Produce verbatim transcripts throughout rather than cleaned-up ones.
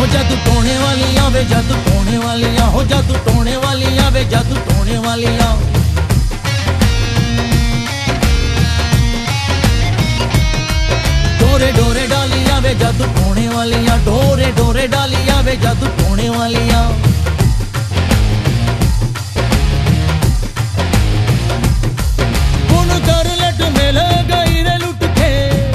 जादू टोने वालियां वे जादू टोने वालियां हो जादू टोने वालियां वे जादू टोने वालियां। डोरे डोरे डालियां वे जादू टोने वालियां डोरे डोरे डालियां वे जादू टोने वालियां। हुन कर लट मिल गई रे लुट के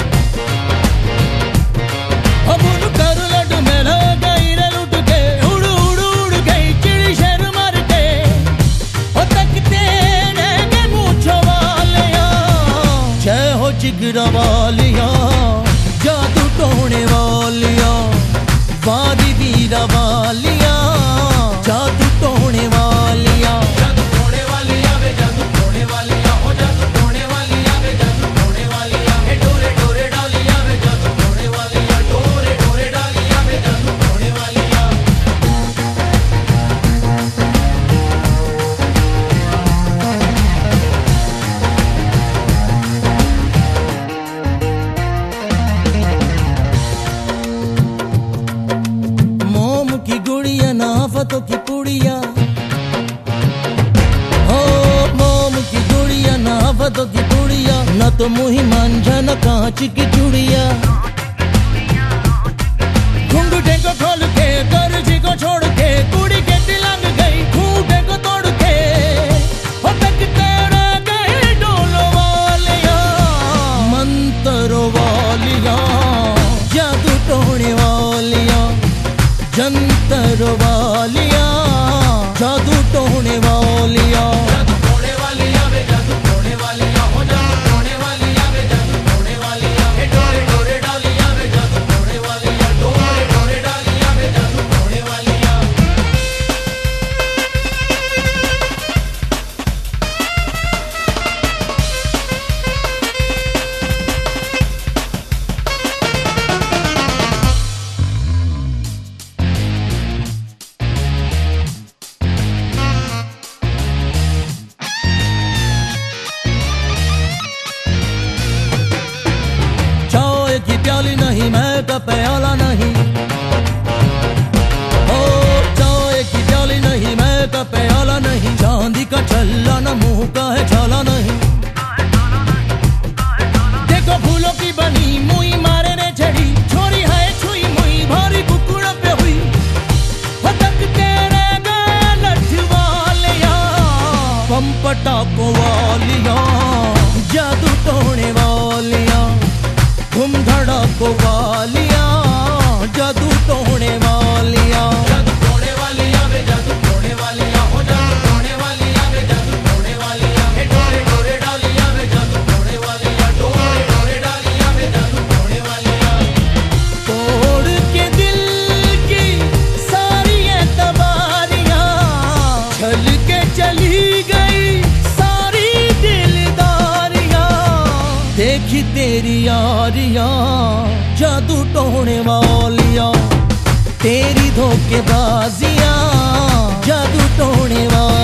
अब हुन कर लट मिल गई रे लुट के उड़ उड़ उड़ गई चिड़ी शर मर के ओ तकते रहेंगे मूंछ वालियां जय हो जिगरा वालियां जादू टोने वालियां वादी वीरा वालियां जादू टोने वालियां। जादू टोने वालियां वे जादू टोने वालियां हो जादू टोने वालियां वे जादू टोने वालियां। हे डोरे डोरे डालियां वे जादू टोने वालियां डोरे डोरे डालियां वे जादू टोने वालियां। मोम की गुड़िया नाफतों की पुड़िया हो मोम की गुड़िया नाफतों की पुड़िया न तो मुही मांझा न कांच की चूड़िया। घुंघटे को खोल के कर्जी को छोड़ के कुड़ी के तिलंग गई खूंटे को तोड़ के हो तक तेरा गई डोलो वालियां मंतरो वालियां जादू टोने वालियां जंतर वालियां जादू टोने वालियां। जादू टोने वालियां वे जादू टोने वालियां हो जादू टोने वालियां वे जादू टोने वालियां। हे डोरे डोरे डालियां वे जादू टोने वालियां डोरे डोरे डालियां वे जादू टोने वालियां। चाय की प्याली नहीं मैं का प्याला नहीं ओ चाय की प्याली नहीं मैं का प्याला नहीं चांदी का छल्ला न मुंह का है छाला नहीं। देखो फूलों की बनी मुई मारे रे छड़ी छोरी है छुई मुई भारी कुकुड़ा पे हुई फटक तेरे गए लठ वालियां पंपटा को वालियां जादू टोने वालियां धूम धड़ाको वालियां जादू टोने वालियां। जादू टोने वालियां वे जादू टोने वालियां हो जादू टोने वालियां वे जादू टोने वालियां। हे डोरे डोरे डालियां वे जादू टोने वालियां डोरे डोरे डालियां वे जादू टोने वालियां। तोड़ के दिल की सारी एतबारियां छल के चली गई सारी दिलदारियां देखी तेरी यारियां जादू टोने वालियां तेरी धोखेबाजियां जादू टोने वालियां।